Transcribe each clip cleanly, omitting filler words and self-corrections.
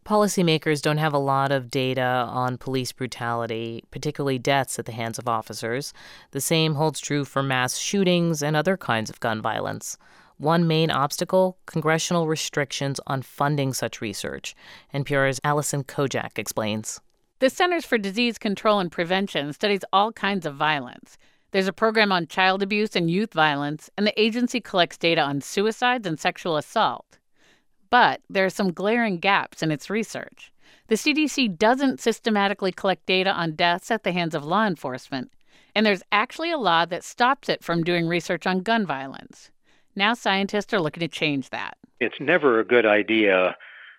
Policymakers don't have a lot of data on police brutality, particularly deaths at the hands of officers. The same holds true for mass shootings and other kinds of gun violence. One main obstacle, congressional restrictions on funding such research. NPR's Alison Kojak explains. The Centers for Disease Control and Prevention studies all kinds of violence. There's a program on child abuse and youth violence, and the agency collects data on suicides and sexual assault. But there are some glaring gaps in its research. The CDC doesn't systematically collect data on deaths at the hands of law enforcement, and there's actually a law that stops it from doing research on gun violence. Now scientists are looking to change that. It's never a good idea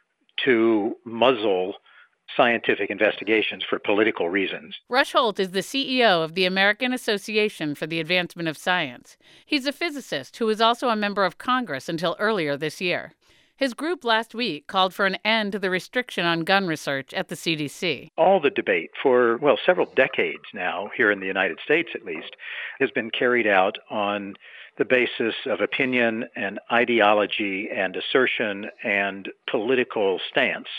to muzzle scientific investigations for political reasons. Rush Holt is the CEO of the American Association for the Advancement of Science. He's a physicist who was also a member of Congress until earlier this year. His group last week called for an end to the restriction on gun research at the CDC. All the debate for, several decades now, here in the United States at least, has been carried out on the basis of opinion and ideology and assertion and political stance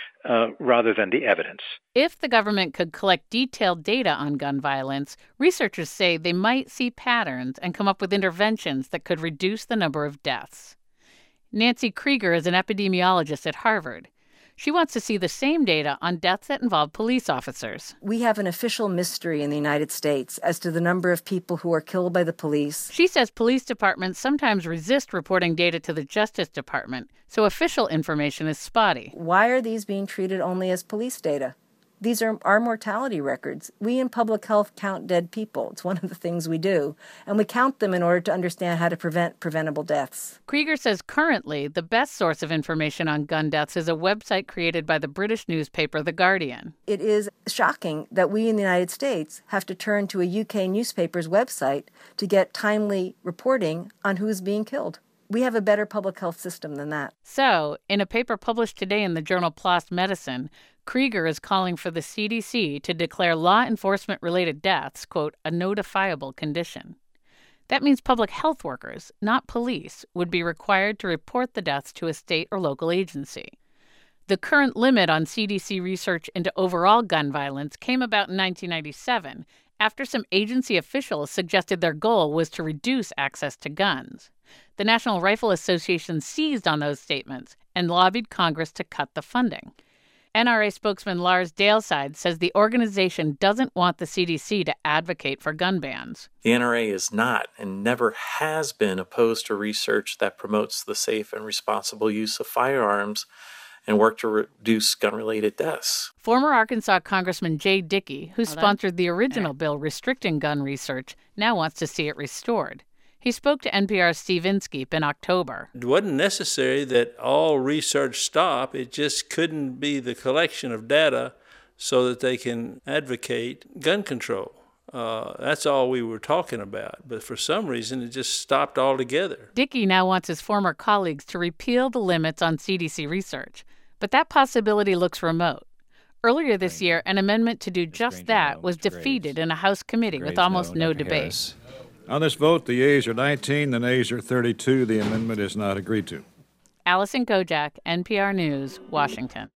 rather than the evidence. If the government could collect detailed data on gun violence, researchers say they might see patterns and come up with interventions that could reduce the number of deaths. Nancy Krieger is an epidemiologist at Harvard. She wants to see the same data on deaths that involve police officers. We have an official mystery in the United States as to the number of people who are killed by the police. She says police departments sometimes resist reporting data to the Justice Department, so official information is spotty. Why are these being treated only as police data? These are our mortality records. We in public health count dead people. It's one of the things we do. And we count them in order to understand how to prevent preventable deaths. Krieger says currently the best source of information on gun deaths is a website created by the British newspaper The Guardian. It is shocking that we in the United States have to turn to a UK newspaper's website to get timely reporting on who's being killed. We have a better public health system than that. So, in a paper published today in the journal PLOS Medicine, Krieger is calling for the CDC to declare law enforcement-related deaths, quote, a notifiable condition. That means public health workers, not police, would be required to report the deaths to a state or local agency. The current limit on CDC research into overall gun violence came about in 1997 after some agency officials suggested their goal was to reduce access to guns. The National Rifle Association seized on those statements and lobbied Congress to cut the funding. NRA spokesman Lars Daleside says the organization doesn't want the CDC to advocate for gun bans. The NRA is not and never has been opposed to research that promotes the safe and responsible use of firearms and work to reduce gun-related deaths. Former Arkansas Congressman Jay Dickey, who sponsored the original bill restricting gun research, now wants to see it restored. He spoke to NPR's Steve Inskeep in October. It wasn't necessary that all research stop. It just couldn't be the collection of data so that they can advocate gun control. That's all we were talking about. But for some reason, it just stopped altogether. Dickey now wants his former colleagues to repeal the limits on CDC research. But that possibility looks remote. Earlier this year, an amendment to do just that was defeated in a House committee with almost no debate. On this vote, the yeas are 19, the nays are 32. The amendment is not agreed to. Alison Kojak, NPR News, Washington.